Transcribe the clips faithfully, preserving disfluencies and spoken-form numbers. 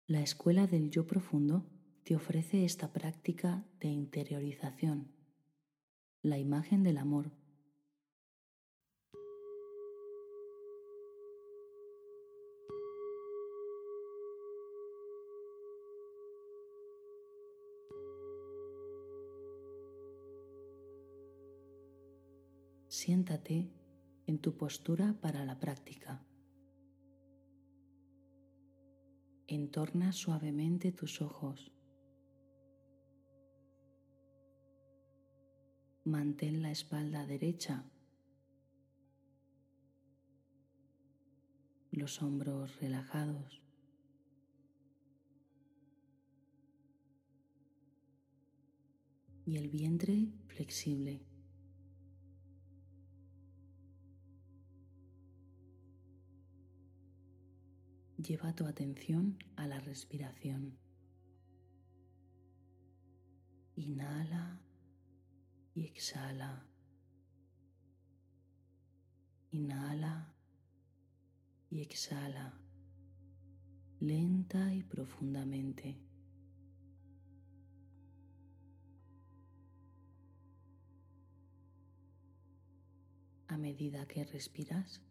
La escuela del yo profundo te ofrece esta práctica de interiorización, la imagen del amor. Siéntate en tu postura para la práctica. Entorna suavemente tus ojos. Mantén la espalda derecha, los hombros relajados. Y el vientre flexible. Lleva tu atención a la respiración. Inhala y exhala. Inhala y exhala, lenta y profundamente. A medida que respiras,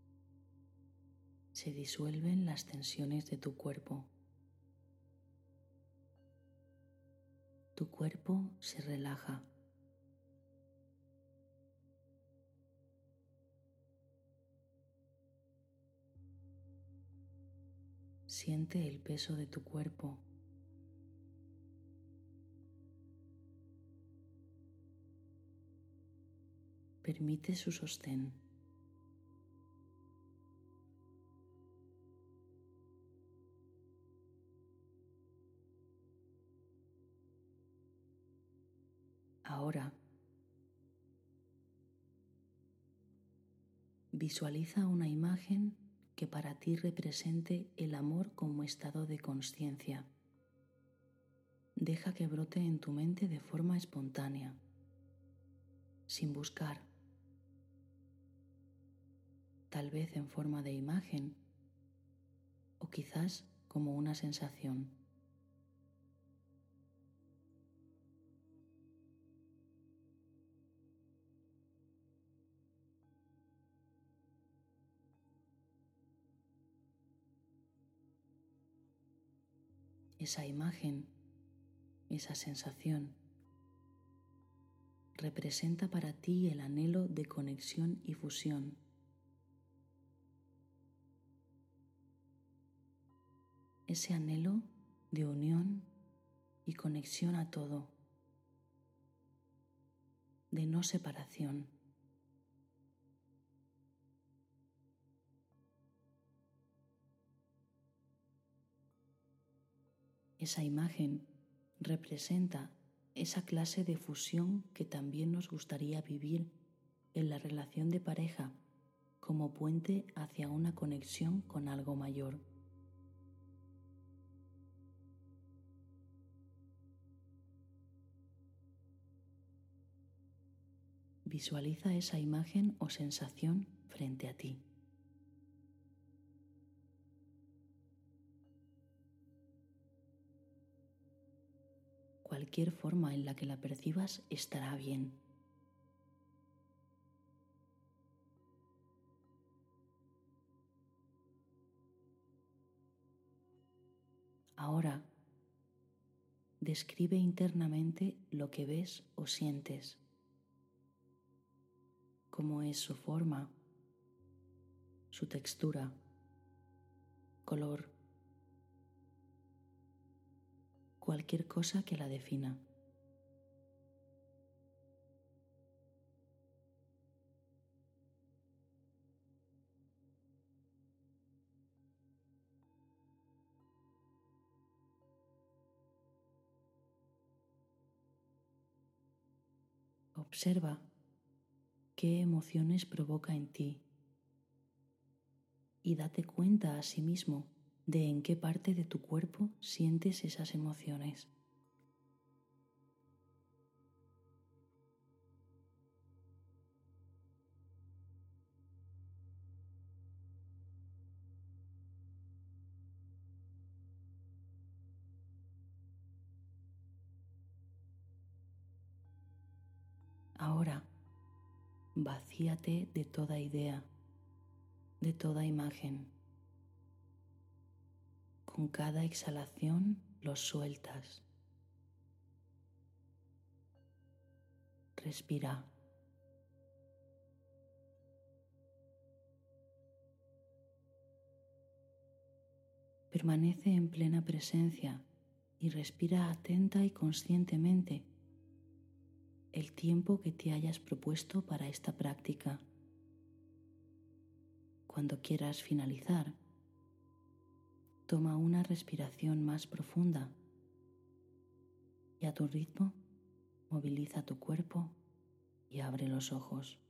se disuelven las tensiones de tu cuerpo. Tu cuerpo se relaja. Siente el peso de tu cuerpo. Permite su sostén. Ahora, visualiza una imagen que para ti represente el amor como estado de consciencia. Deja que brote en tu mente de forma espontánea, sin buscar, tal vez en forma de imagen o quizás como una sensación. Esa imagen, esa sensación, representa para ti el anhelo de conexión y fusión. Ese anhelo de unión y conexión a todo, de no separación. Esa imagen representa esa clase de fusión que también nos gustaría vivir en la relación de pareja como puente hacia una conexión con algo mayor. Visualiza esa imagen o sensación frente a ti. Cualquier forma en la que la percibas estará bien. Ahora, describe internamente lo que ves o sientes. Cómo es su forma, su textura, color, cualquier cosa que la defina. Observa qué emociones provoca en ti y date cuenta a sí mismo de en qué parte de tu cuerpo sientes esas emociones. Ahora, vacíate de toda idea, de toda imagen. Con cada exhalación los sueltas. Respira. Permanece en plena presencia y respira atenta y conscientemente el tiempo que te hayas propuesto para esta práctica. Cuando quieras finalizar, toma una respiración más profunda y a tu ritmo moviliza tu cuerpo y abre los ojos.